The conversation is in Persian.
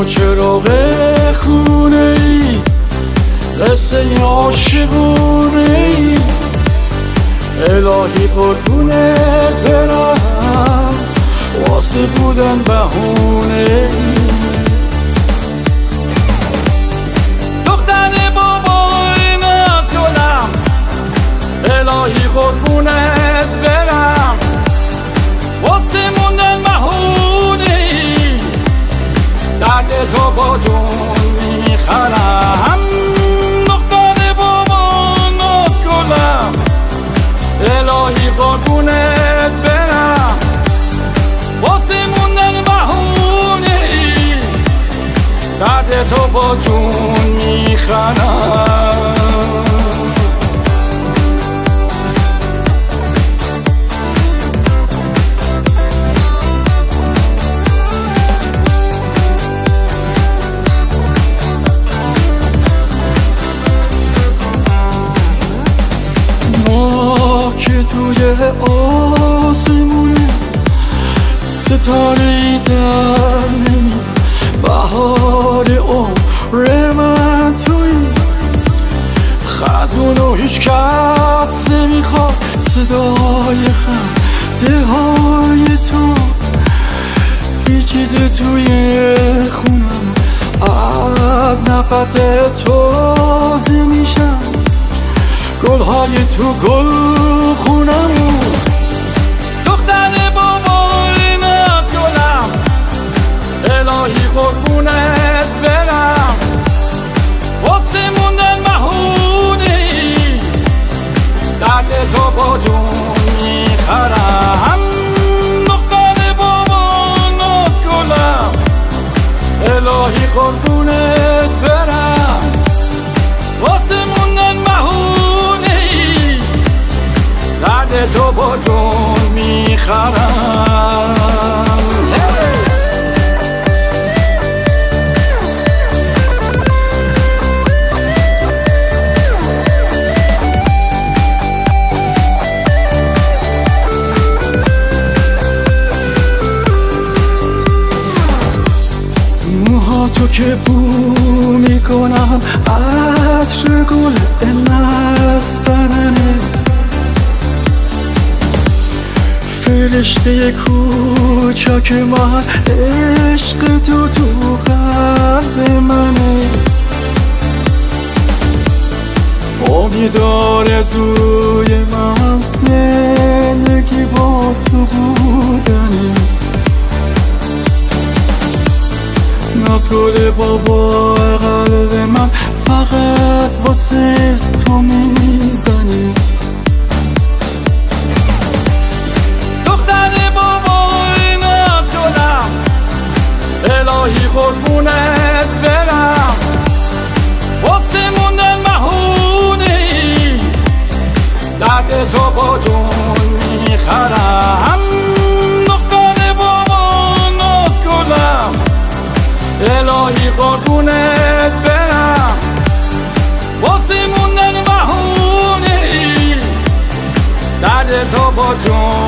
چراغ خونه ای قصه عاشقونه ای الهی قربونت برم واسه بودن بهونه ای دختر بابای ناز گلم الهی قربونت برم واسه موندن بهونه ای درد تو با جون میخرم دختر بابای ناز گلم الهی قربونت برم واسه موندن بهونه ای درد تو با جون میخرم که توی آسمونه ستاره‌ای در نمی بهار عمر من توی خزونو هیچ کس نمیخواد صدای خنده های تو پیچیده توی خونم از نفس تو تازه میشم گل‌های تو گل خونم دختر بابای ناز گلم الهی قربونت برم واسه موندن بهونه ای درد تو با جون میخرم دختر بابای ناز گلم الهی قربونت برم واسه موندن بهونه درد تو با جون میخرم موهاتو که بو میکنم عطر گل نسترنه فرشته کوچک من عشق تو قلب منه امید آرزوی من زندگی با تو بودنه نازگل بابا قلب من فقط واسه تو میزنه الهی قربونت برم واسه موندن بهونه ای درد تو با جون میخرم دختر بابا ناز گلم الهی قربونت برم واسه موندن بهونه ای درد تو با جون